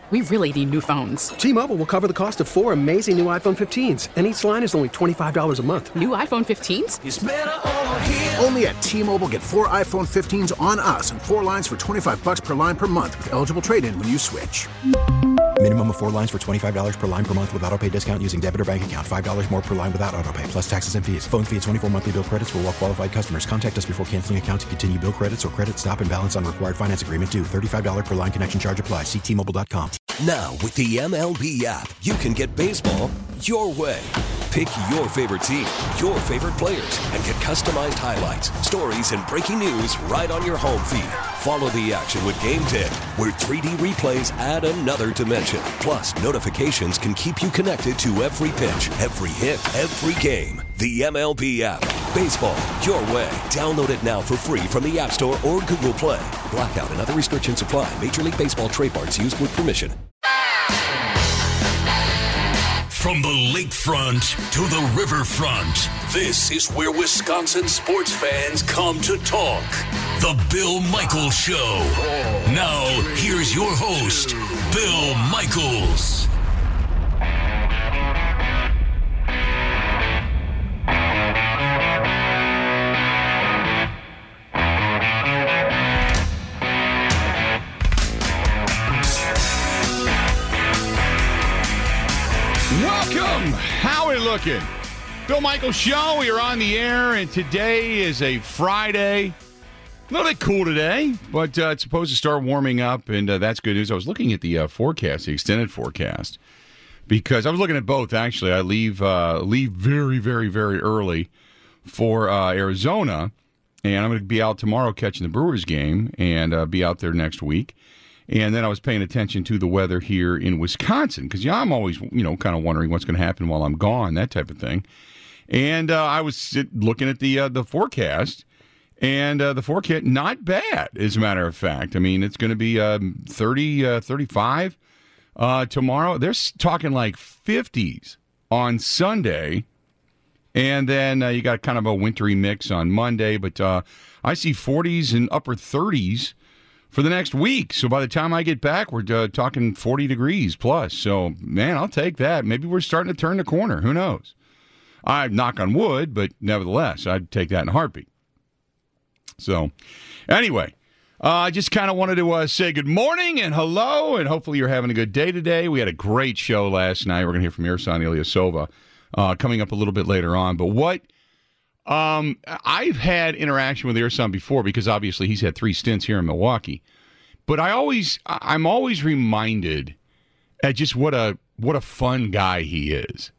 We really need new phones. T-Mobile will cover the cost of 4 amazing new iPhone 15s, and each line is only $25 a month. New iPhone 15s? It's better over here. Only at T-Mobile, get 4 iPhone 15s on us and 4 lines for $25 per line per month with eligible trade-in when you switch. Minimum of 4 lines for $25 per line per month with autopay discount using debit or bank account. $5 more per line without autopay, plus taxes and fees. Phone fee at 24 monthly bill credits for well-qualified customers. Contact us before canceling account to continue bill credits or credit stop and balance on required finance agreement due. $35 per line connection charge applies. See T-Mobile.com. Now, with the MLB app, you can get baseball your way. Pick your favorite team, your favorite players, and get customized highlights, stories, and breaking news right on your home feed. Follow the action with Game Day, where 3D replays add another dimension. Plus, notifications can keep you connected to every pitch, every hit, every game. The MLB app. Baseball your way. Download it now for free from the App Store or Google Play. Blackout and other restrictions apply. Major League Baseball trademarks used with permission. From the lakefront to the riverfront, this is where Wisconsin sports fans come to talk. The Bill Michaels Show. Now, here's your host, Bill Michaels. Welcome. How are we looking? Bill Michaels Show. We are on the air, and today is a Friday. A little bit cool today, but it's supposed to start warming up, and that's good news. I was looking at the forecast, the extended forecast, because I was looking at both, actually. I leave very, very, very early for Arizona, and I'm going to be out tomorrow catching the Brewers game and be out there next week. And then I was paying attention to the weather here in Wisconsin because I'm always, kind of wondering what's going to happen while I'm gone, that type of thing. And I was looking at the forecast, and the forecast, not bad, as a matter of fact. I mean, it's going to be 30, 35 tomorrow. They're talking like 50s on Sunday. And then you got kind of a wintry mix on Monday. But I see 40s and upper 30s for the next week. So by the time I get back, we're talking 40 degrees plus. So, man, I'll take that. Maybe we're starting to turn the corner. Who knows? I knock on wood, but nevertheless, I'd take that in a heartbeat. So, anyway, I just kind of wanted to say good morning and hello, and hopefully you're having a good day today. We had a great show last night. We're going to hear from Ersan Ilyasova coming up a little bit later on. But what I've had interaction with Ersan before because obviously he's had 3 stints here in Milwaukee. But I'm always reminded at just what a fun guy he is.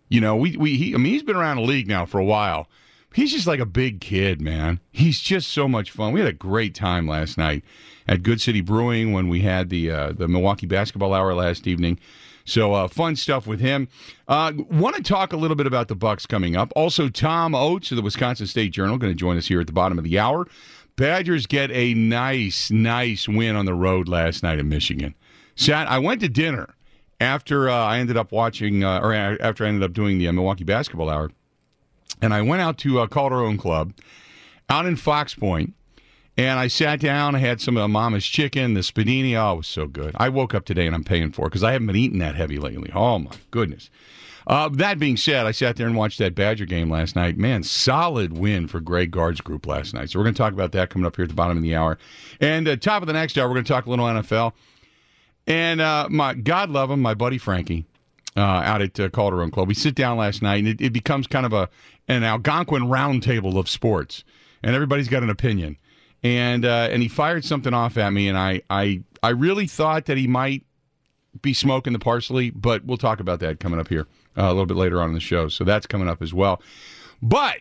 He's been around the league now for a while. He's just like a big kid, man. He's just so much fun. We had a great time last night at Good City Brewing when we had the Milwaukee Basketball Hour last evening. So fun stuff with him. Want to talk a little bit about the Bucks coming up. Also, Tom Oates of the Wisconsin State Journal going to join us here at the bottom of the hour. Badgers get a nice win on the road last night in Michigan. I went to dinner after I ended up watching, after I ended up doing the Milwaukee Basketball Hour, and I went out to Calderon Club out in Fox Point. And I sat down, I had some of Mama's chicken, the spadini. Oh, it was so good. I woke up today and I'm paying for it because I haven't been eating that heavy lately. Oh, my goodness. That being said, I sat there and watched that Badger game last night. Man, solid win for Greg Gard's group last night. So we're going to talk about that coming up here at the bottom of the hour. And top of the next hour, we're going to talk a little NFL. And God love him, my buddy Frankie out at Calderon Club. We sit down last night, and it becomes kind of an Algonquin roundtable of sports. And everybody's got an opinion. And he fired something off at me, and I really thought that he might be smoking the parsley, but we'll talk about that coming up here a little bit later on in the show. So that's coming up as well. But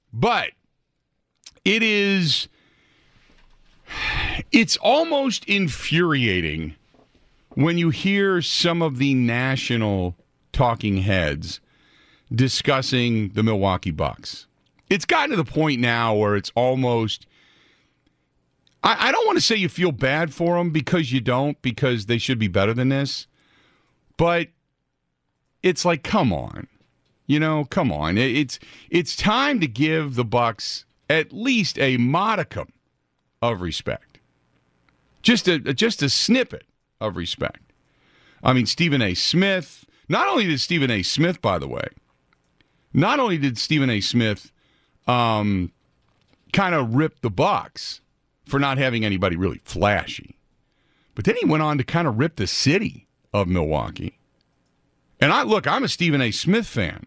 it's almost infuriating when you hear some of the national talking heads discussing the Milwaukee Bucks. It's gotten to the point now where it's almost... I don't want to say you feel bad for them because you don't, because they should be better than this. But it's like, come on. Come on. It's time to give the Bucks at least a modicum of respect. Just a snippet of respect. I mean, Stephen A. Smith. Not only did Stephen A. Smith, by the way, kind of rip the Bucs for not having anybody really flashy, but then he went on to kind of rip the city of Milwaukee. And I'm a Stephen A. Smith fan.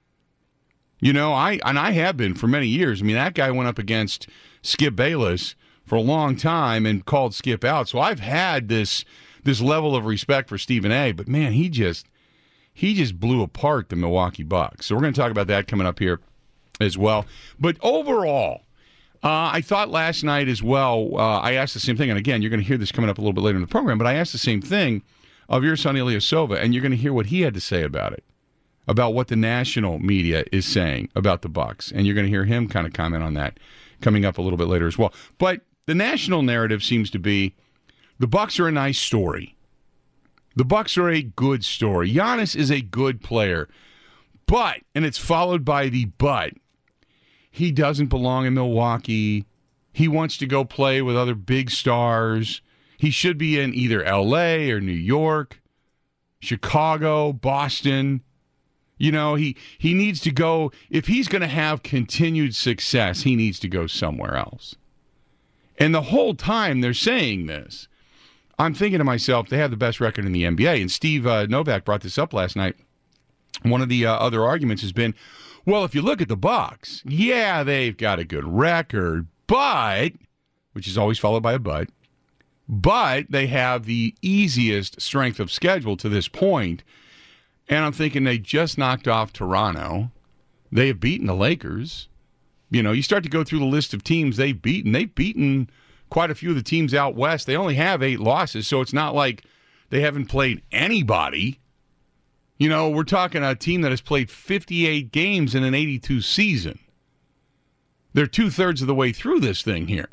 I have been for many years. I mean, that guy went up against Skip Bayless for a long time and called Skip out. So I've had this level of respect for Stephen A. But man, he just blew apart the Milwaukee Bucks. So we're going to talk about that coming up here as well. But overall, I thought last night as well, I asked the same thing. And again, you're going to hear this coming up a little bit later in the program, but I asked the same thing of your son Ilyasova, and you're going to hear what he had to say about it, about what the national media is saying about the Bucks. And you're going to hear him kind of comment on that coming up a little bit later as well. But the national narrative seems to be the Bucks are a nice story. The Bucks are a good story. Giannis is a good player. But, and it's followed by the but, he doesn't belong in Milwaukee. He wants to go play with other big stars. He should be in either L.A. or New York, Chicago, Boston. He needs to go. If he's going to have continued success, he needs to go somewhere else. And the whole time they're saying this, I'm thinking to myself, they have the best record in the NBA. And Steve Novak brought this up last night. One of the other arguments has been, well, if you look at the Bucks, yeah, they've got a good record, but, which is always followed by a but they have the easiest strength of schedule to this point. And I'm thinking they just knocked off Toronto. They have beaten the Lakers. You start to go through the list of teams they've beaten. They've beaten quite a few of the teams out west. They only have 8 losses, so it's not like they haven't played anybody. We're talking a team that has played 58 games in an 82 season. They're 2/3 of the way through this thing here.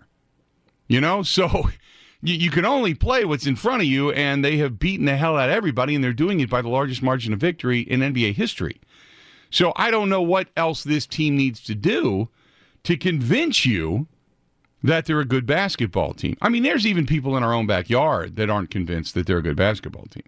So you can only play what's in front of you, and they have beaten the hell out of everybody, and they're doing it by the largest margin of victory in NBA history. So I don't know what else this team needs to do to convince you that they're a good basketball team. I mean, there's even people in our own backyard that aren't convinced that they're a good basketball team.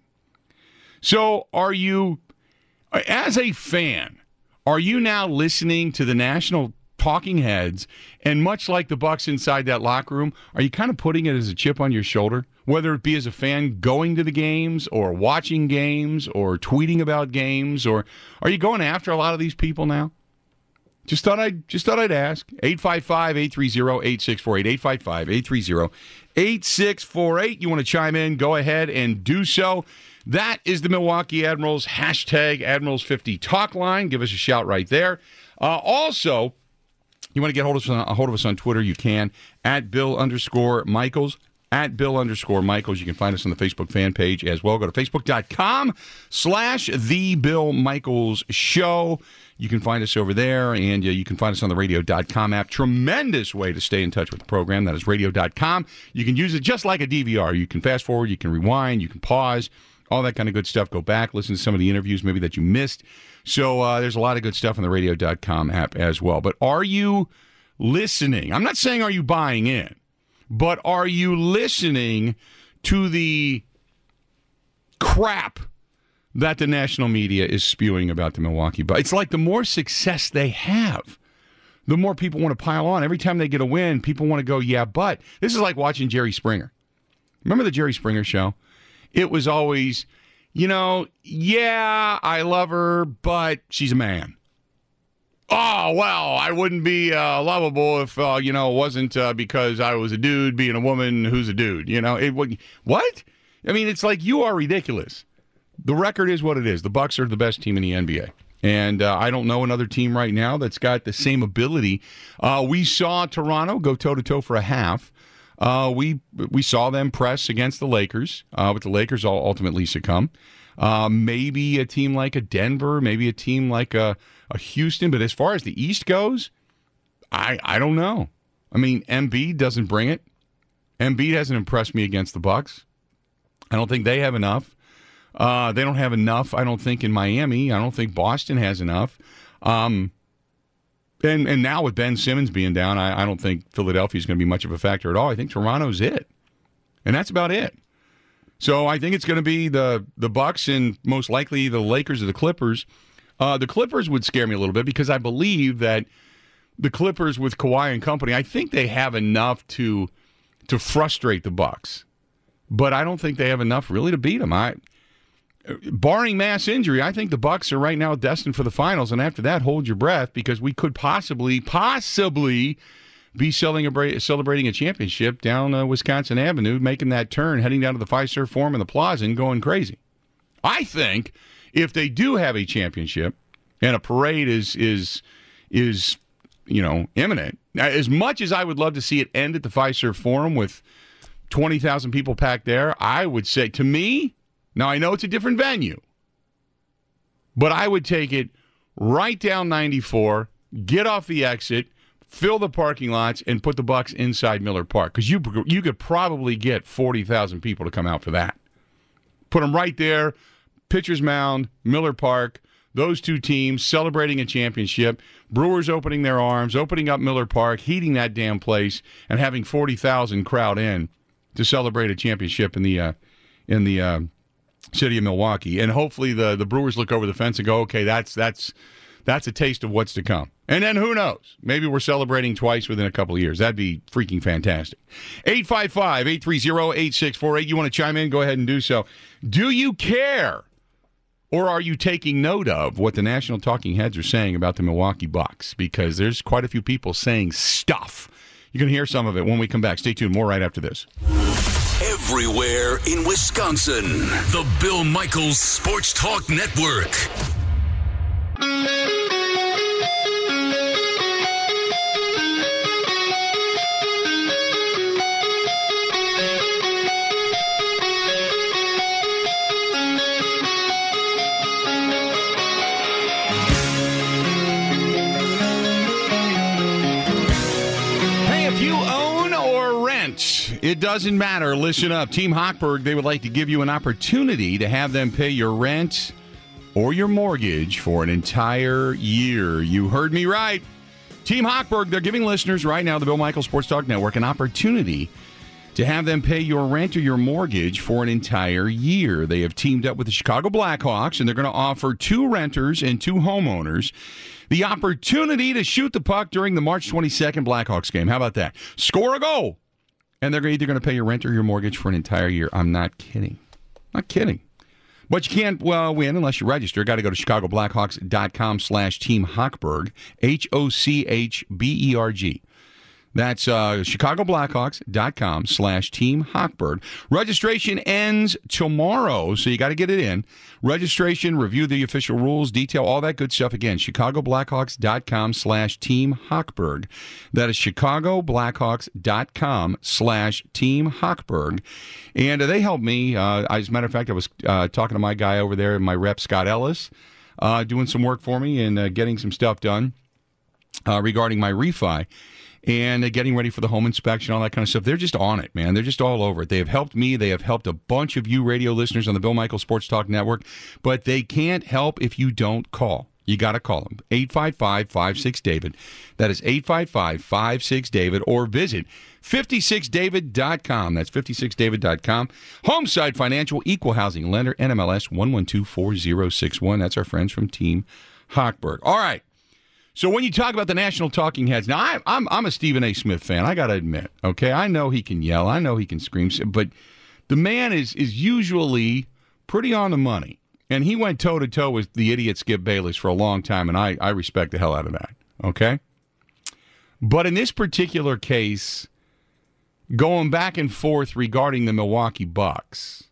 So are you, as a fan, are you now listening to the national talking heads, and much like the Bucks inside that locker room, are you kind of putting it as a chip on your shoulder, whether it be as a fan going to the games or watching games or tweeting about games, or are you going after a lot of these people now? Just thought I'd ask. 855-830-8648. 855-830-8648. You want to chime in? Go ahead and do so. That is the Milwaukee Admirals hashtag Admirals50 talk line. Give us a shout right there. Also, you want to get hold of us on Twitter? You can at Bill_Michaels. At Bill_Michaels. You can find us on the Facebook fan page as well. Go to Facebook.com/The Bill Michaels Show. You can find us over there, and you can find us on the Radio.com app. Tremendous way to stay in touch with the program. That is Radio.com. You can use it just like a DVR. You can fast forward, you can rewind, you can pause, all that kind of good stuff. Go back, listen to some of the interviews maybe that you missed. So there's a lot of good stuff on the Radio.com app as well. But are you listening? I'm not saying are you buying in, but are you listening to the crap that the national media is spewing about the Milwaukee Bucks? It's like the more success they have, the more people want to pile on. Every time they get a win, people want to go, yeah, but. This is like watching Jerry Springer. Remember the Jerry Springer show? It was always, yeah, I love her, but she's a man. Oh, well, I wouldn't be lovable if, it wasn't because I was a dude being a woman who's a dude. What? I mean, it's like you are ridiculous. The record is what it is. The Bucks are the best team in the NBA. And I don't know another team right now that's got the same ability. We saw Toronto go toe-to-toe for a half. We saw them press against the Lakers, but the Lakers all ultimately succumb. Maybe a team like a Denver, maybe a team like a Houston. But as far as the East goes, I don't know. I mean, Embiid doesn't bring it. Embiid hasn't impressed me against the Bucks. I don't think they have enough. They don't have enough, I don't think, in Miami. I don't think Boston has enough. And now with Ben Simmons being down, I don't think Philadelphia is going to be much of a factor at all. I think Toronto's it. And that's about it. So I think it's going to be the Bucks and most likely the Lakers or the Clippers. The Clippers would scare me a little bit because I believe that the Clippers with Kawhi and company, I think they have enough to frustrate the Bucks. But I don't think they have enough really to beat them. Barring mass injury, I think the Bucks are right now destined for the finals. And after that, hold your breath because we could possibly be celebrating a championship down Wisconsin Avenue, making that turn, heading down to the Fiserv Forum and the Plaza and going crazy. I think if they do have a championship and a parade is imminent, as much as I would love to see it end at the Fiserv Forum with 20,000 people packed there, I would say, to me, now I know it's a different venue, but I would take it right down 94, get off the exit, fill the parking lots, and put the Bucks inside Miller Park. Because you could probably get 40,000 people to come out for that. Put them right there, Pitcher's Mound, Miller Park, those two teams celebrating a championship, Brewers opening their arms, opening up Miller Park, heating that damn place, and having 40,000 crowd in to celebrate a championship in the city of Milwaukee. And hopefully the Brewers look over the fence and go, okay, that's a taste of what's to come. And then who knows? Maybe we're celebrating twice within a couple of years. That'd be freaking fantastic. 855-830-8648. You want to chime in? Go ahead and do so. Do you care, or are you taking note of what the national talking heads are saying about the Milwaukee Bucks? Because there's quite a few people saying stuff. You can hear some of it when we come back. Stay tuned. More right after this. Everywhere in Wisconsin, the Bill Michaels Sports Talk Network. It doesn't matter. Listen up. Team Hochberg, they would like to give you an opportunity to have them pay your rent or your mortgage for an entire year. You heard me right. Team Hochberg, they're giving listeners right now, the Bill Michaels Sports Talk Network, an opportunity to have them pay your rent or your mortgage for an entire year. They have teamed up with the Chicago Blackhawks, and they're going to offer 2 renters and 2 homeowners the opportunity to shoot the puck during the March 22nd Blackhawks game. How about that? Score a goal. And they're either going to pay your rent or your mortgage for an entire year. I'm not kidding. Not kidding. But you can't win unless you register. Got to go to chicagoblackhawks.com/Team Hochberg, HOCHBERG. That's chicagoblackhawks.com/Team Hochberg. Registration ends tomorrow, so you got to get it in. Registration, review the official rules, detail, all that good stuff. Again, chicagoblackhawks.com/Team Hochberg. That is chicagoblackhawks.com/Team Hochberg. And they helped me. As a matter of fact, I was talking to my guy over there, my rep, Scott Ellis, doing some work for me and getting some stuff done regarding my refi. And getting ready for the home inspection, all that kind of stuff. They're just on it, man. They're just all over it. They have helped me. They have helped a bunch of you radio listeners on the Bill Michaels Sports Talk Network. But they can't help if you don't call. You got to call them. 855-56-DAVID. That is 855-56-DAVID. Or visit 56david.com. That's 56david.com. Homeside Financial, Equal Housing Lender, NMLS 1124061. That's our friends from Team Hochberg. All right. So when you talk about the national talking heads, now I'm a Stephen A. Smith fan. I got to admit, okay, I know he can yell, I know he can scream, but the man is usually pretty on the money, and he went toe to toe with the idiot Skip Bayless for a long time, and I respect the hell out of that. Okay, but in this particular case, going back and forth regarding the Milwaukee Bucks,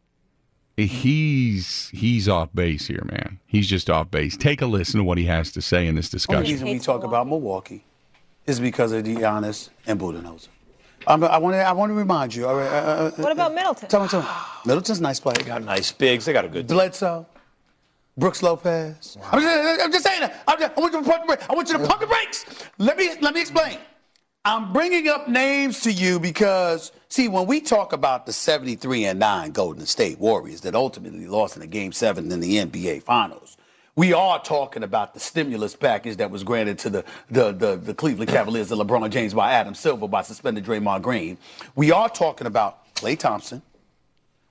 he's off base here, man. He's just off base. Take a listen to what he has to say in this discussion. The reason we talk about Milwaukee is because of Giannis and Budenholzer. I want to remind you. All right, what about Middleton? Tell me. Middleton's a nice player. They got nice bigs. They got a good team. Bledsoe, Brooks Lopez. Wow. I'm just saying that. I want you to pump the brakes. Let me explain. I'm bringing up names to you because, see, when we talk about the 73-9 Golden State Warriors that ultimately lost in the Game 7 in the NBA Finals, we are talking about the stimulus package that was granted to the Cleveland Cavaliers, the LeBron James by Adam Silver by suspending Draymond Green. We are talking about Klay Thompson.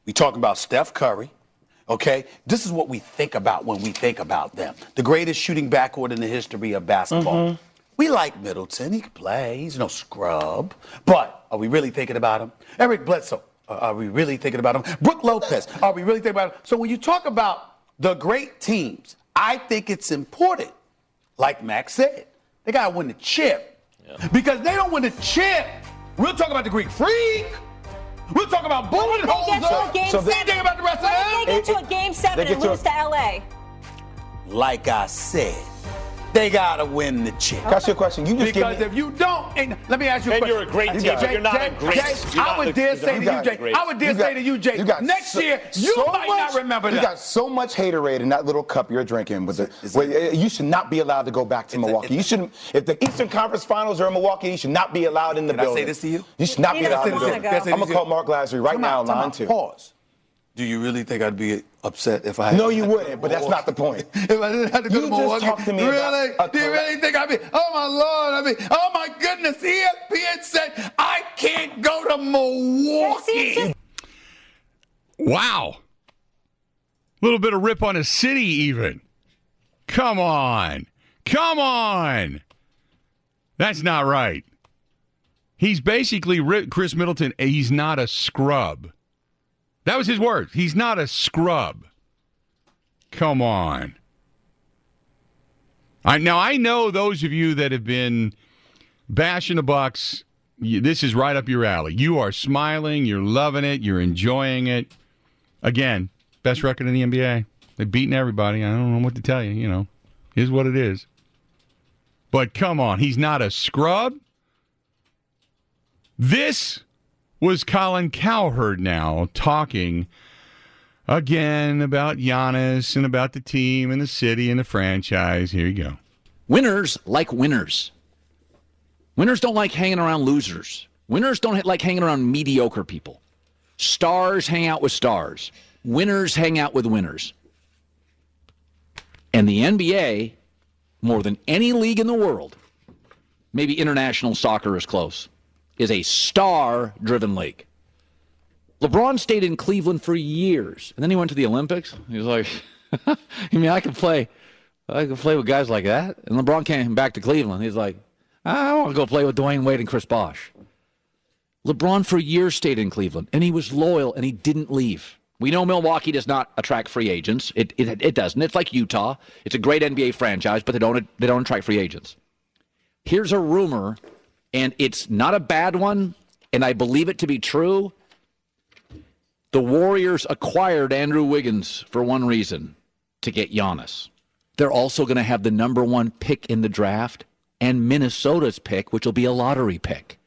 We talking about Steph Curry. Okay, this is what we think about when we think about them. The greatest shooting backcourt in the history of basketball. Mm-hmm. We like Middleton. He can play. He's no scrub. But are we really thinking about him? Eric Bledsoe. Are we really thinking about him? Brook Lopez. Are we really thinking about him? So when you talk about the great teams, I think it's important, like Max said, they got to win the chip. Yeah. Because they don't win the chip, we'll talk about the Greek Freak. We'll talk about Budenholzer. So think about the rest of them. They get to a Game 7 and lose to L.A. Like I said, they got to win the chip. That's your question. You just because if you don't, let me ask you a question. You're a great team. You're not a great team. I would dare say to you, Jay, next year, you might not remember that. You got so much haterade in that little cup you're drinking. You should not be allowed to go back to Milwaukee. You shouldn't. If the Eastern Conference Finals are in Milwaukee, you should not be allowed in the building. Can I say this to you? You should not be allowed in the building. I'm going to call Mark Lasry right now on line 2. Pause. Do you really think I'd be upset if I had No, you wouldn't, but that's not the point. If I didn't have to go to Milwaukee. Just talk to me about do you really think I'd be, oh my Lord, oh my goodness, ESPN said I can't go to Milwaukee. Wow. A little bit of rip on a city even. Come on. That's not right. He's basically Chris Middleton, he's not a scrub. That was his words. He's not a scrub. Come on. Now, I know those of you that have been bashing the Bucks, this is right up your alley. You are smiling. You're loving it. You're enjoying it. Again, best record in the NBA. They've beaten everybody. I don't know what to tell you. You know, is what it is. But come on. He's not a scrub. This was Colin Cowherd now talking again about Giannis and about the team and the city and the franchise. Here you go. Winners like winners. Winners don't like hanging around losers. Winners don't like hanging around mediocre people. Stars hang out with stars. Winners hang out with winners. And the NBA, more than any league in the world, maybe international soccer is close, is a star-driven league. LeBron stayed in Cleveland for years, and then he went to the Olympics. He was like, I can play with guys like that. And LeBron came back to Cleveland. He's like, I want to go play with Dwayne Wade and Chris Bosh. LeBron for years stayed in Cleveland, and he was loyal, and he didn't leave. We know Milwaukee does not attract free agents. It doesn't. It's like Utah. It's a great NBA franchise, but they don't attract free agents. Here's a rumor. And it's not a bad one, and I believe it to be true. The Warriors acquired Andrew Wiggins for one reason, to get Giannis. They're also going to have the number 1 pick in the draft and Minnesota's pick, which will be a lottery pick.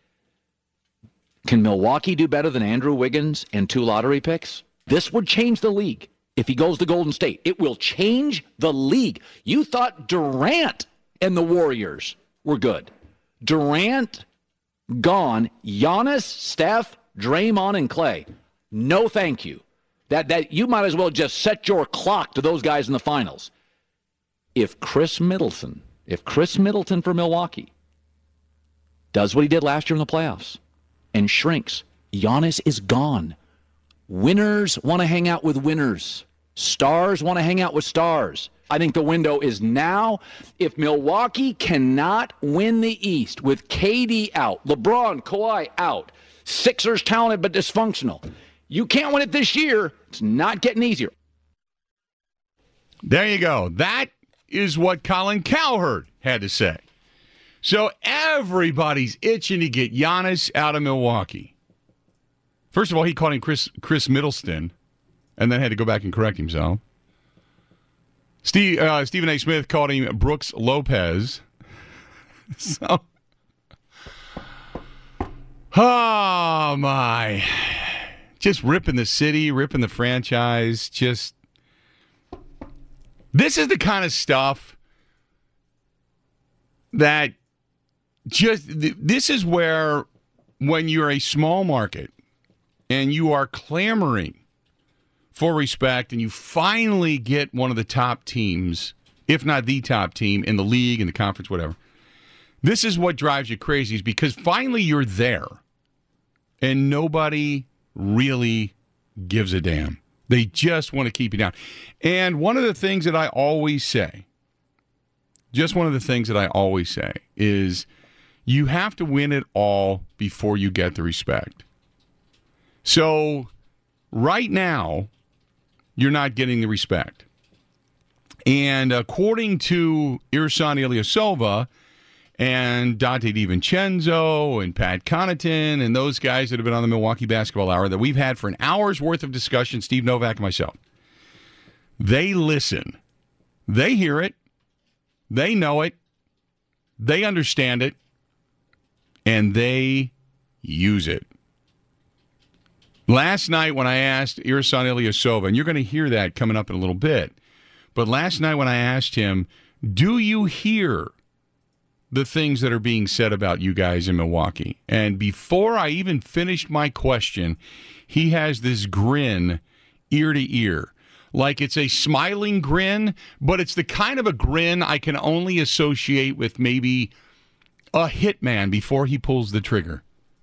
Can Milwaukee do better than Andrew Wiggins and 2 lottery picks? This would change the league if he goes to Golden State. It will change the league. You thought Durant and the Warriors were good. Durant, gone. Giannis, Steph, Draymond, and Clay. No thank you. That you might as well just set your clock to those guys in the finals. If Chris Middleton for Milwaukee does what he did last year in the playoffs and shrinks, Giannis is gone. Winners want to hang out with winners. Stars want to hang out with stars. I think the window is now. If Milwaukee cannot win the East with KD out, LeBron, Kawhi out, Sixers talented but dysfunctional, you can't win it this year. It's not getting easier. There you go. That is what Colin Cowherd had to say. So everybody's itching to get Giannis out of Milwaukee. First of all, he called him Chris Middleton and then had to go back and correct himself. Stephen A. Smith called him Brooks Lopez. So, oh my. Just ripping the city, ripping the franchise. This is the kind of stuff that this is where, when you're a small market and you are clamoring for respect, and you finally get one of the top teams, if not the top team in the league, in the conference, whatever. This is what drives you crazy, is because finally you're there, and nobody really gives a damn. They just want to keep you down. And one of the things that I always say, is you have to win it all before you get the respect. So right now, you're not getting the respect. And according to Ersan Ilyasova and Dante DiVincenzo and Pat Connaughton and those guys that have been on the Milwaukee Basketball Hour that we've had for an hour's worth of discussion, Steve Novak and myself, they listen. They hear it. They know it. They understand it. And they use it. Last night when I asked Ersan Ilyasova, and you're going to hear that coming up in a little bit, but last night when I asked him, do you hear the things that are being said about you guys in Milwaukee? And before I even finished my question, he has this grin ear to ear. Like it's a smiling grin, but it's the kind of a grin I can only associate with maybe a hitman before he pulls the trigger.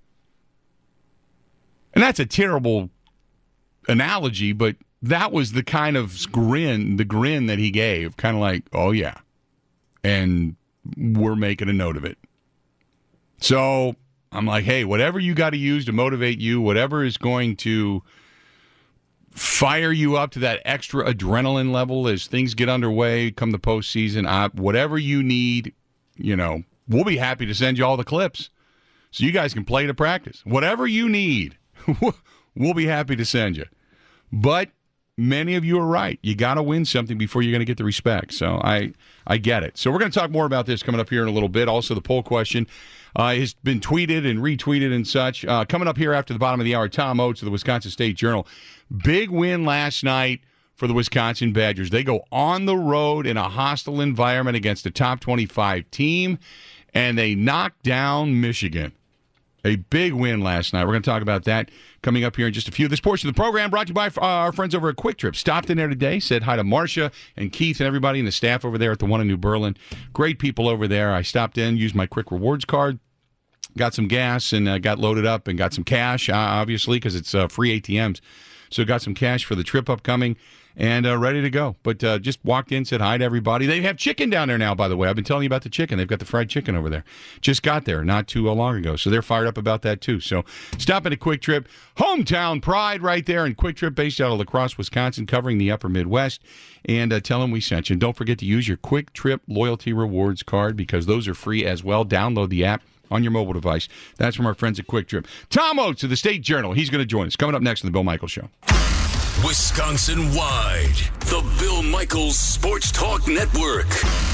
And that's a terrible analogy, but that was the kind of grin that he gave, kind of like, oh yeah, and we're making a note of it. So I'm like, hey, whatever you got to use to motivate you, whatever is going to fire you up to that extra adrenaline level as things get underway, come the postseason, whatever you need, we'll be happy to send you all the clips so you guys can play to practice. Whatever you need, we'll be happy to send you. But many of you are right. You got to win something before you're going to get the respect. So I get it. So we're going to talk more about this coming up here in a little bit. Also, the poll question has been tweeted and retweeted and such. Coming up here after the bottom of the hour, Tom Oates of the Wisconsin State Journal. Big win last night for the Wisconsin Badgers. They go on the road in a hostile environment against a top 25 team, and they knock down Michigan. A big win last night. We're going to talk about that coming up here in just a few. This portion of the program brought to you by our friends over at Quick Trip. Stopped in there today, said hi to Marcia and Keith and everybody and the staff over there at the one in New Berlin. Great people over there. I stopped in, used my Quick Rewards card, got some gas, and got loaded up and got some cash, obviously, because it's free ATMs. So got some cash for the trip upcoming and ready to go. But just walked in, said hi to everybody. They have chicken down there now, by the way. I've been telling you about the chicken. They've got the fried chicken over there. Just got there not too long ago. So they're fired up about that, too. So stop at a Quick Trip. Hometown pride right there in Quick Trip, based out of La Crosse, Wisconsin, covering the upper Midwest. And tell them we sent you. And don't forget to use your Quick Trip Loyalty Rewards card because those are free as well. Download the app on your mobile device. That's from our friends at Quick Trip. Tom Oates of the State Journal. He's going to join us. Coming up next on The Bill Michaels Show. Wisconsin-wide, the Bill Michaels Sports Talk Network.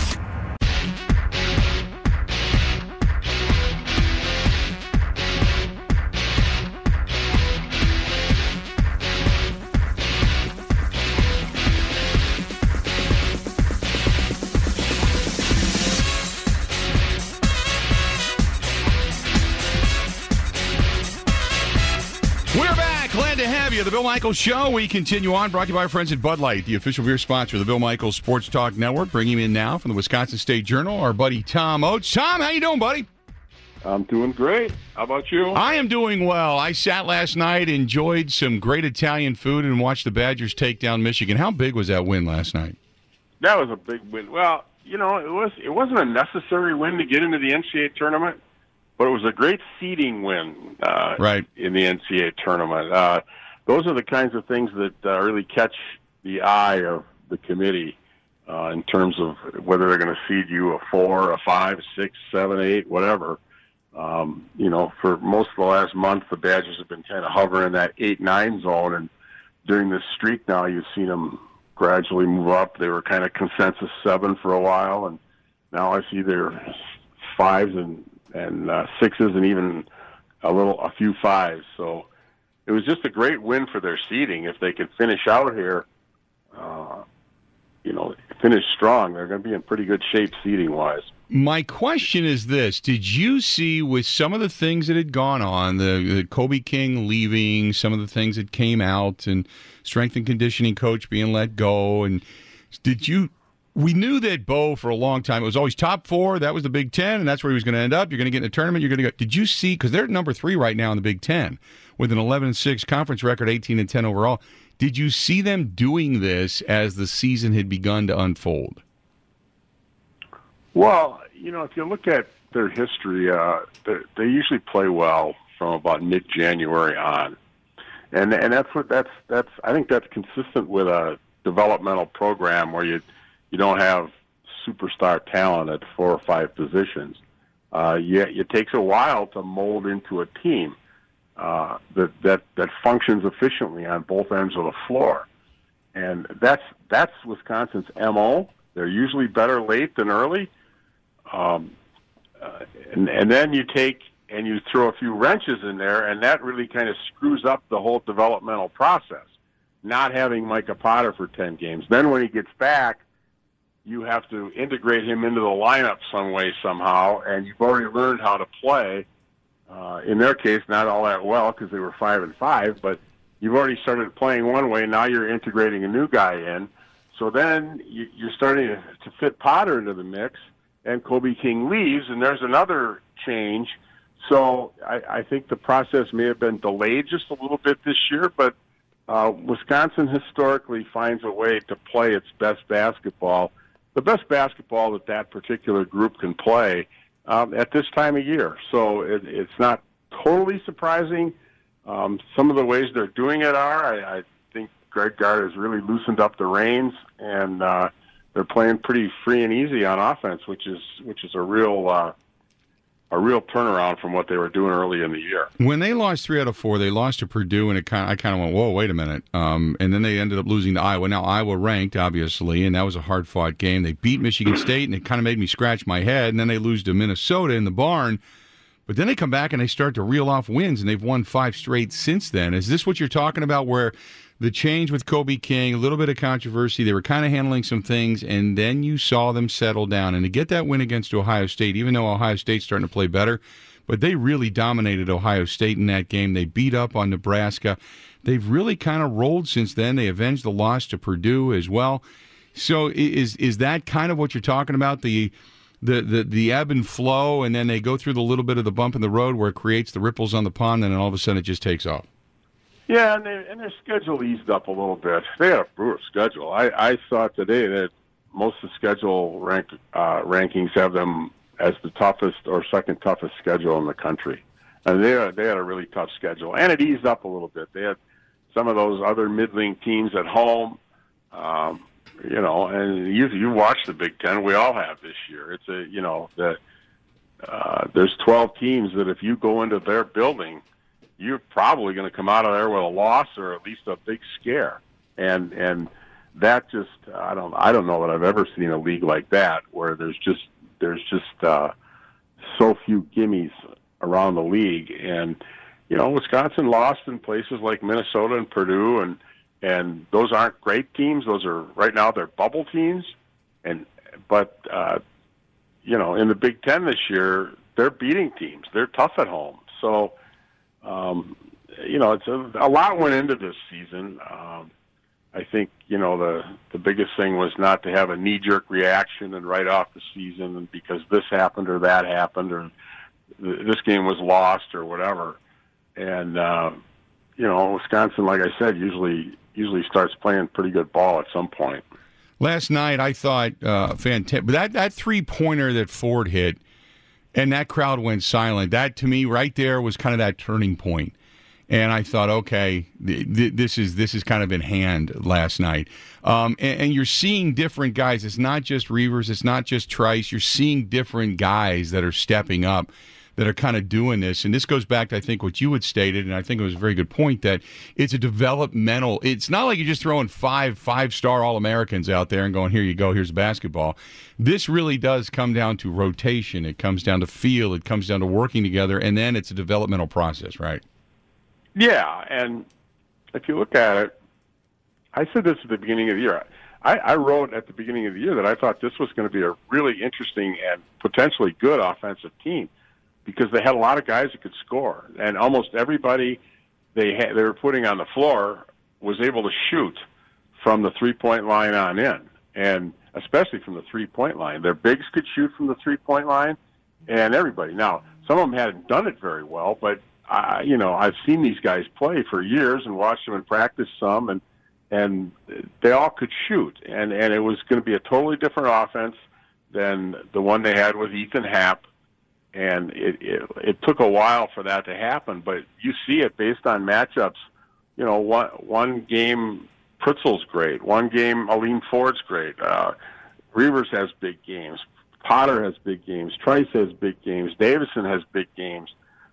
The Bill Michaels Show. We continue on, brought to you by our friends at Bud Light, the official beer sponsor of the Bill Michaels Sports Talk Network. Bring him in now from the Wisconsin State Journal, our buddy Tom Oates. Tom, how you doing, buddy? I'm doing great. How about you? I am doing well. I sat last night, enjoyed some great Italian food, and watched the Badgers take down Michigan. How big was that win last night? That was a big win. Well, it wasn't a necessary win to get into the NCAA tournament, but it was a great seeding win right in the NCAA tournament. Those are the kinds of things that really catch the eye of the committee in terms of whether they're going to seed you a 4, a 5, 6, 7, 8, whatever. For most of the last month, the Badgers have been kind of hovering in that 8-9 zone, and during this streak now, you've seen them gradually move up. They were kind of consensus 7 for a while, and now I see they're 5s and 6s and even a few 5s. So it was just a great win for their seeding. If they could finish out here, finish strong, they're going to be in pretty good shape seeding-wise. My question is this. Did you see with some of the things that had gone on, the Kobe King leaving, some of the things that came out, and strength and conditioning coach being let go, and did you we knew that Bo for a long time, it was always top 4. That was the Big Ten, and that's where he was going to end up. You're going to get in the tournament. You're going to go. Did you see, because they're number 3 right now in the Big Ten with an 11-6 conference record, 18-10 overall. Did you see them doing this as the season had begun to unfold? Well, if you look at their history, they usually play well from about mid-January on. And that's I think that's consistent with a developmental program where you don't have superstar talent at 4 or 5 positions. It takes a while to mold into a team that functions efficiently on both ends of the floor, and that's Wisconsin's MO. They're usually better late than early, and then you take and you throw a few wrenches in there, and that really kind of screws up the whole developmental process. Not having Micah Potter for 10 games. Then when he gets back, you have to integrate him into the lineup some way, somehow, and you've already learned how to play. In their case, not all that well because they were 5-5, but you've already started playing one way. Now you're integrating a new guy in. So then you're starting to fit Potter into the mix, and Kobe King leaves, and there's another change. So I think the process may have been delayed just a little bit this year, but Wisconsin historically finds a way to play its best basketball, the best basketball that particular group can play at this time of year. So it's not totally surprising. Some of the ways they're doing it are, I think Greg Gard has really loosened up the reins, and they're playing pretty free and easy on offense, which is a real turnaround from what they were doing early in the year. When they lost 3 out of 4, they lost to Purdue, and I kind of went, whoa, wait a minute. And then they ended up losing to Iowa. Now, Iowa ranked, obviously, and that was a hard-fought game. They beat Michigan State, and it kind of made me scratch my head. And then they lose to Minnesota in the barn. But then they come back and they start to reel off wins, and they've won 5 straight since then. Is this what you're talking about, where the change with Kobe King, a little bit of controversy, they were kind of handling some things, and then you saw them settle down? And to get that win against Ohio State, even though Ohio State's starting to play better, but they really dominated Ohio State in that game. They beat up on Nebraska. They've really kind of rolled since then. They avenged the loss to Purdue as well. So is that kind of what you're talking about, the ebb and flow, and then they go through the little bit of the bump in the road where it creates the ripples on the pond, and then all of a sudden it just takes off? Yeah, and their schedule eased up a little bit. They had a brutal schedule. I saw today that most of the schedule rankings have them as the toughest or second toughest schedule in the country. And they had a really tough schedule. And it eased up a little bit. They had some of those other middling teams at home, and you watch the Big Ten. We all have this year. It's there's 12 teams that if you go into their building, you're probably going to come out of there with a loss or at least a big scare. And that just, I don't know that I've ever seen a league like that where there's just so few gimmies around the league. And Wisconsin lost in places like Minnesota and Purdue, and those aren't great teams. Those are right now they're bubble teams. But in the Big Ten this year, they're beating teams. They're tough at home. So it's a lot went into this season. I think, the biggest thing was not to have a knee-jerk reaction and write off the season and because this happened or that happened or this game was lost or whatever. And, Wisconsin, like I said, usually starts playing pretty good ball at some point. Last night, I thought fantastic. But that three-pointer that Ford hit and that crowd went silent, that to me right there was kind of that turning point. And I thought, okay, this is kind of in hand last night. And you're seeing different guys. It's not just Reavers. It's not just Trice. You're seeing different guys that are stepping up, that are kind of doing this. And this goes back to, I think, what you had stated, and I think it was a very good point, that it's a developmental. It's not like you're just throwing five-star All-Americans out there and going, here you go, here's basketball. This really does come down to rotation. It comes down to feel. It comes down to working together, and then it's a developmental process, right? Yeah, and if you look at it, I said this at the beginning of the year. I wrote at the beginning of the year that I thought this was going to be a really interesting and potentially good offensive team because they had a lot of guys that could score, and almost everybody they were putting on the floor was able to shoot from the three-point line on in. and especially from the three-point line. Their bigs could shoot from the three-point line, and everybody. Now, some of them hadn't done it very well, but I've seen these guys play for years and watched them in practice some, and they all could shoot, and it was going to be a totally different offense than the one they had with Ethan Happ, and it took a while for that to happen, but you see it based on matchups. One game Pritzel's great, one game Aline Ford's great, Reavers has big games, Potter has big games, Trice has big games, Davison has big games.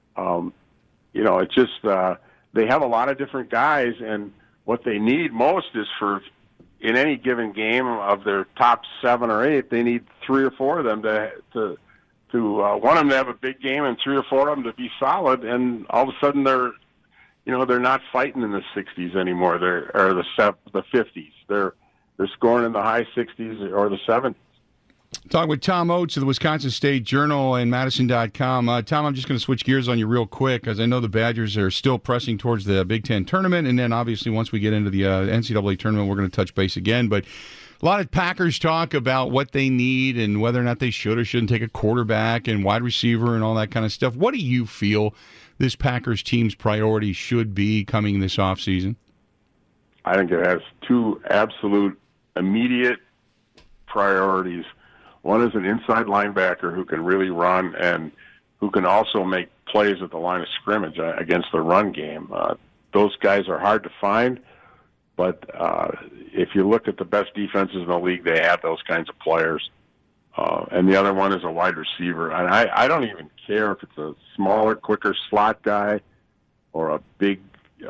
It's just they have a lot of different guys, and what they need most is for in any given game of their top 7 or 8, they need 3 or 4 of them to one of them to have a big game and 3 or 4 of them to be solid, and all of a sudden they're not fighting in the 60s anymore. Or the 50s. They're scoring in the high 60s or the 70s. Talking with Tom Oates of the Wisconsin State Journal and Madison.com. Tom, I'm just going to switch gears on you real quick, because I know the Badgers are still pressing towards the Big Ten tournament, and then obviously once we get into the NCAA tournament, we're going to touch base again. But a lot of Packers talk about what they need and whether or not they should or shouldn't take a quarterback and wide receiver and all that kind of stuff. What do you feel this Packers team's priority should be coming this offseason? I think it has 2 absolute immediate priorities. One is an inside linebacker who can really run and who can also make plays at the line of scrimmage against the run game. Those guys are hard to find, but if you look at the best defenses in the league, they have those kinds of players. And the other one is a wide receiver. And I don't even care if it's a smaller, quicker slot guy or a big,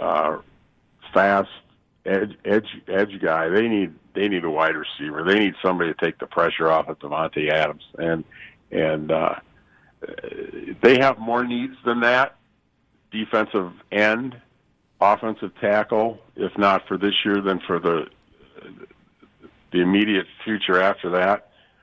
fast edge guy. They need a wide receiver. They need somebody to take the pressure off of Devontae Adams. And they have more needs than that. Defensive end, offensive tackle, if not for this year, then for the immediate future after that.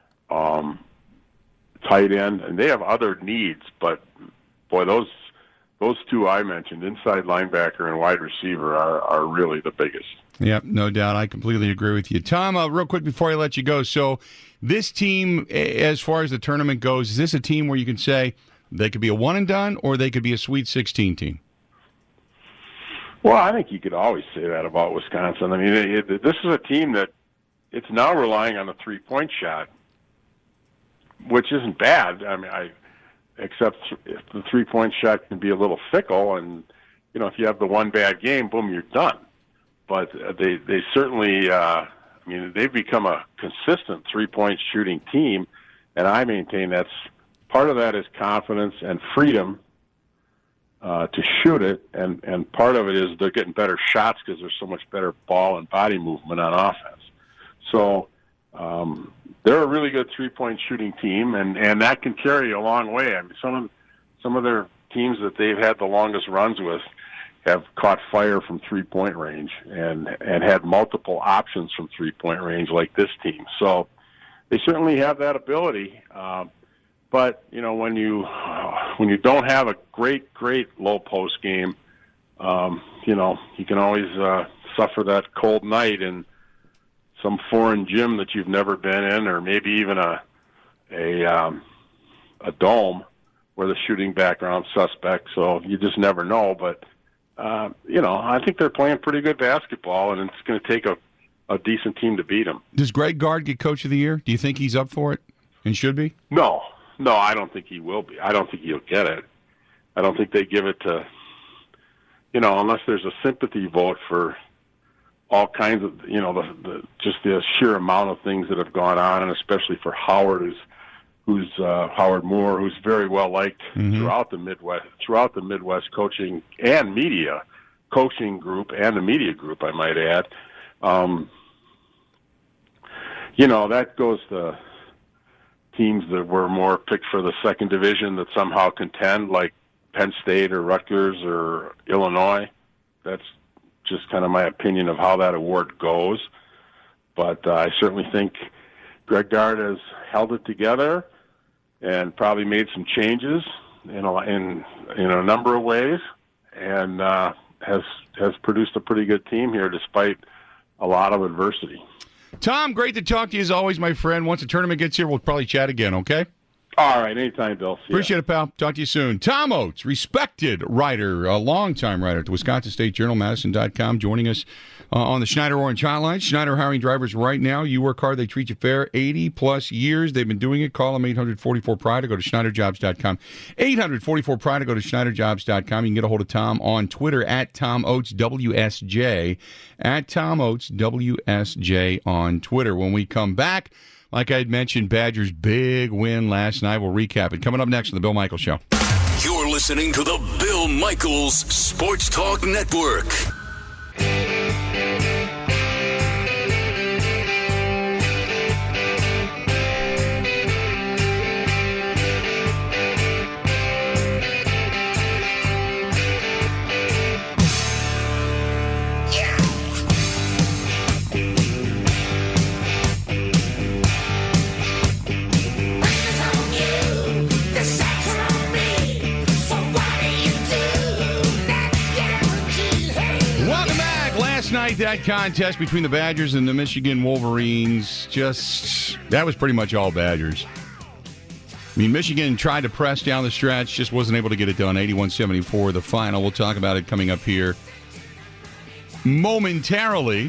Tight end, and they have other needs, but boy, those 2 I mentioned, inside linebacker and wide receiver, are really the biggest. Yep, no doubt. I completely agree with you. Tom, real quick before I let you go, so this team, as far as the tournament goes, is this a team where you can say they could be a one and done, or they could be a Sweet 16 team? Well, I think you could always say that about Wisconsin. I mean, this is a team that it's now relying on the three-point shot, which isn't bad. I mean, except if the three-point shot can be a little fickle, and if you have the one bad game, boom, you're done. But they certainly, they've become a consistent three-point shooting team, and I maintain that's part of that is confidence and freedom to shoot it, and part of it is they're getting better shots because there's so much better ball and body movement on offense. So they're a really good three-point shooting team, and that can carry you a long way. I mean, some of their teams that they've had the longest runs with have caught fire from three-point range and had multiple options from three-point range like this team. So they certainly have that ability. But, when you don't have a great low post game, you can always suffer that cold night in some foreign gym that you've never been in, or maybe even a dome where the shooting background's suspect. So you just never know. But, I think they're playing pretty good basketball, and it's going to take a decent team to beat them. Does Greg Gard get Coach of the Year? Do you think he's up for it and should be? No, I don't think he will be. I don't think he'll get it. I don't think they give it to, unless there's a sympathy vote for all kinds of, just the sheer amount of things that have gone on, and especially for Howard, who's Howard Moore, who's very well liked throughout the Midwest coaching and media coaching group and the media group, I might add. That goes to teams that were more picked for the second division that somehow contend, like Penn State or Rutgers or Illinois. That's just kind of my opinion of how that award goes. But I certainly think Greg Gard has held it together and probably made some changes in a number of ways, and has produced a pretty good team here despite a lot of adversity. Tom, great to talk to you as always, my friend. Once the tournament gets here, we'll probably chat again, okay? All right, anytime, Bill. Appreciate it, pal. Talk to you soon. Tom Oates, respected writer, a longtime writer at the Wisconsin State Journal, Madison.com, joining us on the Schneider Orange Hotline. Schneider hiring drivers right now. You work hard, they treat you fair. 80-plus years they've been doing it. Call them 844-PRIDE or go to schneiderjobs.com. 844-PRIDE or go to schneiderjobs.com. You can get a hold of Tom on Twitter at Tom Oates WSJ, at Tom Oates WSJ on Twitter. When we come back, like I had mentioned, Badgers' big win last night. We'll recap it. Coming up next on The Bill Michaels Show. You're listening to The Bill Michaels Sports Talk Network. That contest between the Badgers and the Michigan Wolverines, that was pretty much all Badgers. I mean, Michigan tried to press down the stretch, just wasn't able to get it done. 81-74, the final. We'll talk about it coming up here momentarily.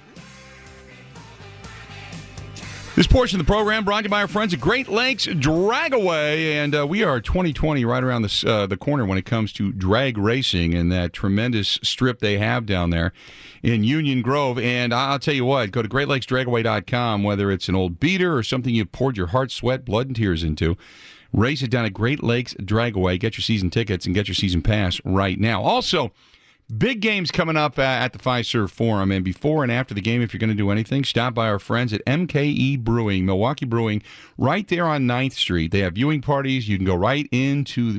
This portion of the program brought to you by our friends at Great Lakes Dragaway, and we are 2020 right around the corner when it comes to drag racing and that tremendous strip they have down there in Union Grove. And I'll tell you what, go to GreatLakesDragaway.com, whether it's an old beater or something you've poured your heart, sweat, blood, and tears into. Race it down at Great Lakes Dragaway. Get your season tickets and get your season pass right now. Also, big games coming up at the Fiserv Forum, and before and after the game, if you're going to do anything, stop by our friends at MKE Brewing, Milwaukee Brewing, right there on 9th Street. They have viewing parties. You can go right into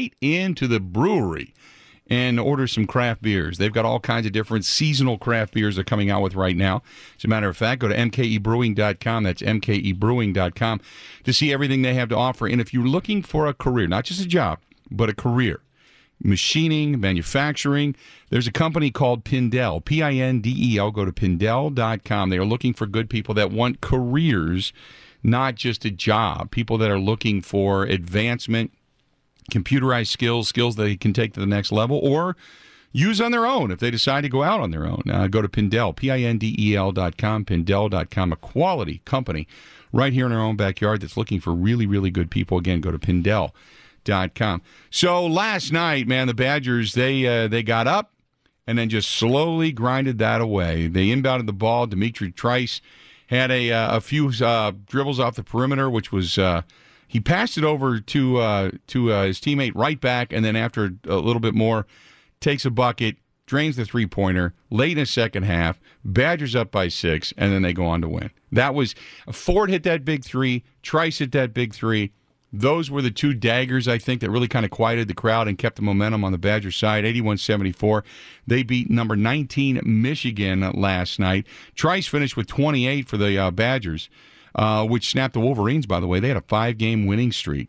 the brewery and order some craft beers. They've got all kinds of different seasonal craft beers they're coming out with right now. As a matter of fact, go to mkebrewing.com. That's mkebrewing.com to see everything they have to offer. And if you're looking for a career, not just a job, but a career, machining, manufacturing, there's a company called Pindel, Pindel. Go to Pindel.com. They are looking for good people that want careers, not just a job. People that are looking for advancement, computerized skills they can take to the next level or use on their own if they decide to go out on their own. Go to Pindel, Pindel.com, Pindel.com, a quality company right here in our own backyard that's looking for really, really good people. Again, go to Pindel.com. So last night, man, the Badgers, they got up and then just slowly grinded that away. They inbounded the ball. Dimitri Trice had a few dribbles off the perimeter, which was he passed it over to his teammate right back, and then after a little bit more, takes a bucket, drains the three-pointer, late in the second half, Badgers up by 6, and then they go on to win. That was, Ford hit that big three, Trice hit that big three. Those were the two daggers, I think, that really kind of quieted the crowd and kept the momentum on the Badgers side. 81-74. They beat number 19 Michigan last night. Trice finished with 28 for the Badgers, which snapped the Wolverines, by the way. They had a 5-game winning streak.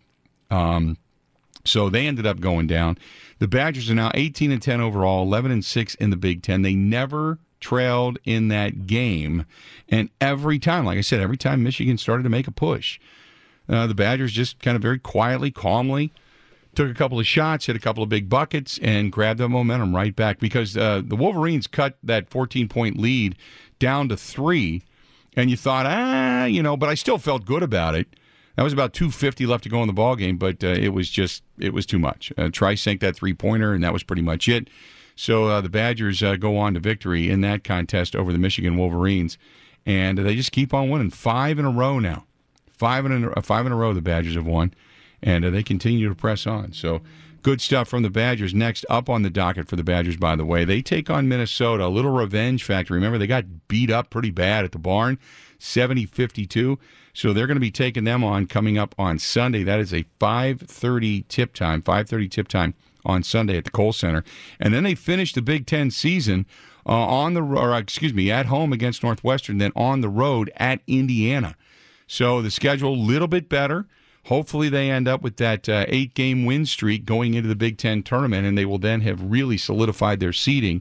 So they ended up going down. The Badgers are now 18-10 overall, 11-6 in the Big Ten. They never trailed in that game. And every time, like I said, every time Michigan started to make a push, the Badgers just kind of very quietly, calmly took a couple of shots, hit a couple of big buckets, and grabbed the momentum right back because the Wolverines cut that 14-point lead down to 3, and you thought, but I still felt good about it. That was about 2:50 left to go in the ballgame, but it was too much. Trice sank that three-pointer, and that was pretty much it. So the Badgers go on to victory in that contest over the Michigan Wolverines, and they just keep on winning 5 in a row now. 5 in a row the Badgers have won, and they continue to press on. So good stuff from the Badgers. Next up on the docket for the Badgers, by the way, they take on Minnesota, a little revenge factor. Remember, they got beat up pretty bad at the barn, 70-52. So they're going to be taking them on coming up on Sunday. That is a 5:30 tip time on Sunday at the Kohl Center. And then they finish the Big Ten season at home against Northwestern, then on the road at Indiana. So the schedule a little bit better. Hopefully they end up with that 8-game win streak going into the Big Ten tournament, and they will then have really solidified their seeding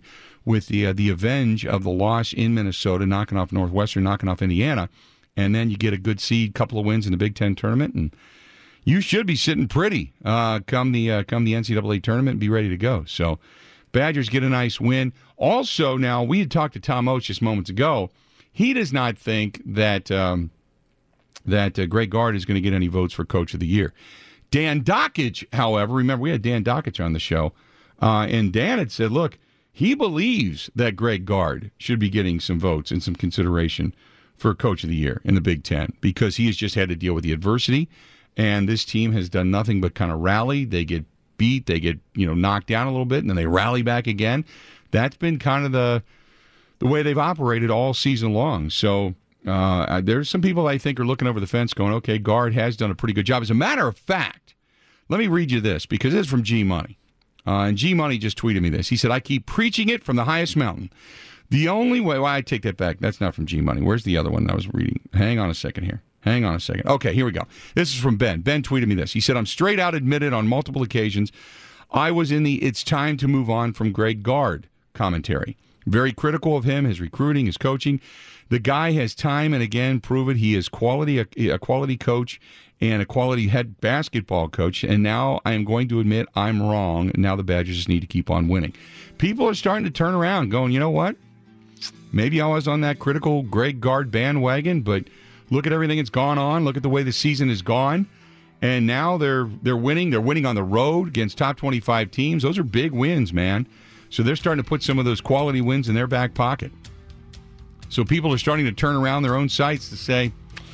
with the avenge of the loss in Minnesota, knocking off Northwestern, knocking off Indiana, and then you get a good seed, couple of wins in the Big Ten tournament, and you should be sitting pretty come the NCAA tournament and be ready to go. So Badgers get a nice win. Also, now, we had talked to Tom Oates just moments ago. He does not think that Greg Gard is going to get any votes for Coach of the Year. Dan Dockage, however, remember we had Dan Dockage on the show, and Dan had said, look, he believes that Greg Gard should be getting some votes and some consideration for Coach of the Year in the Big Ten because he has just had to deal with the adversity, and this team has done nothing but kind of rally. They get beat, they get knocked down a little bit, and then they rally back again. That's been kind of the way they've operated all season long. So there's some people I think are looking over the fence going, okay, Gard has done a pretty good job. As a matter of fact, let me read you this because it's from G Money. And G Money just tweeted me this. He said, I keep preaching it from the highest mountain. The only way, well, I take that back. That's not from G Money. Where's the other one I was reading? Hang on a second here. Okay, here we go. This is from Ben. Ben tweeted me this. He said, I'm straight out admitted on multiple occasions I was in the it's time to move on from Greg Gard commentary. Very critical of him, his recruiting, his coaching. The guy has time and again proven he is a quality coach and a quality head basketball coach. And now I am going to admit I'm wrong. And now the Badgers just need to keep on winning. People are starting to turn around going, you know what? Maybe I was on that critical Greg Gard bandwagon, but look at everything that's gone on. Look at the way the season has gone. And now they're winning. They're winning on the road against top 25 teams. Those are big wins, man. So they're starting to put some of those quality wins in their back pocket. So people are starting to turn around their own sights to say,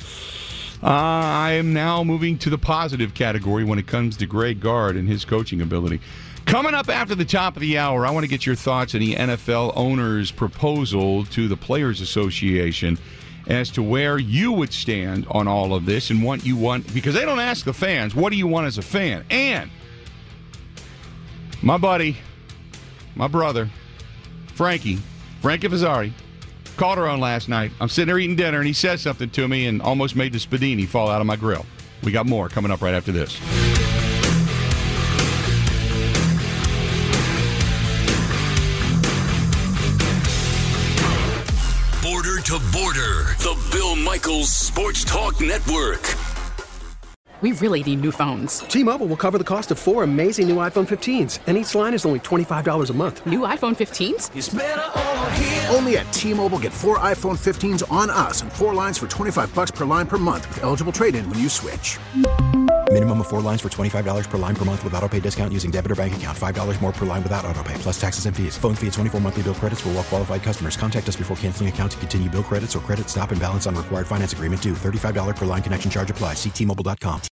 I am now moving to the positive category when it comes to Greg Gard and his coaching ability. Coming up after the top of the hour, I want to get your thoughts on the NFL owners' proposal to the Players Association as to where you would stand on all of this and what you want, because they don't ask the fans, what do you want as a fan? And my buddy, my brother, Frankie Fazzari, called her on last night. I'm sitting there eating dinner, and he says something to me and almost made the spadini fall out of my grill. We got more coming up right after this. Border to Border, the Bill Michaels Sports Talk Network. We really need new phones. T-Mobile will cover the cost of 4 amazing new iPhone 15s, and each line is only $25 a month. New iPhone 15s? It's better over here. Only at T-Mobile, get 4 iPhone 15s on us and 4 lines for $25 per line per month with eligible trade-in when you switch. Minimum of 4 lines for $25 per line per month with autopay discount using debit or bank account. $5 more per line without autopay, plus taxes and fees. Phone fee at 24 monthly bill credits for well-qualified customers. Contact us before canceling account to continue bill credits or credit stop and balance on required finance agreement due. $35 per line connection charge applies. See T-Mobile.com.